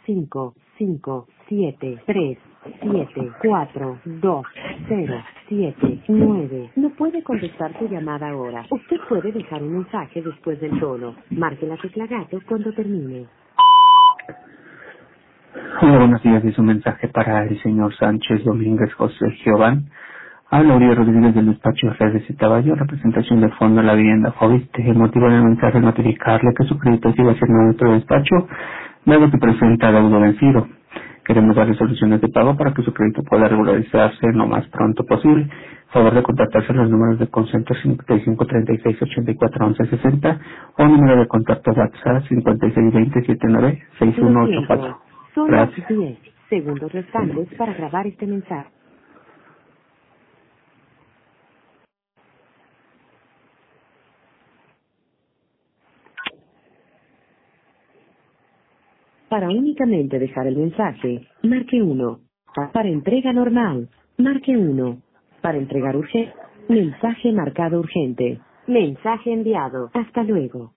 5, 5, 7, 3, 7, 4, 2, 0, 7, 9. No puede contestar su llamada ahora. Usted puede dejar un mensaje después del tono. Marque la tecla gato cuando termine. Hola, buenos días. Es un mensaje para el señor Sánchez Domínguez José Giován. Habla Uriel Rodríguez del despacho RDC Taballo, representación del Fondo de la Vivienda Fobiste. El motivo del mensaje es notificarle que su crédito sigue siendo nuestro despacho, dado que presenta deuda vencido. Queremos darle soluciones de pago para que su crédito pueda regularizarse lo más pronto posible. Favor de contactarse en los números de concentre 55 36 84 11 60 o número de contacto WhatsApp 56 20 79 Lo 6184. siento. Son las Gracias. 10 segundos restantes para grabar este mensaje. Para únicamente dejar el mensaje, marque 1. Para entrega normal, marque 1. Para entregar urgente, mensaje marcado urgente. Mensaje enviado. Hasta luego.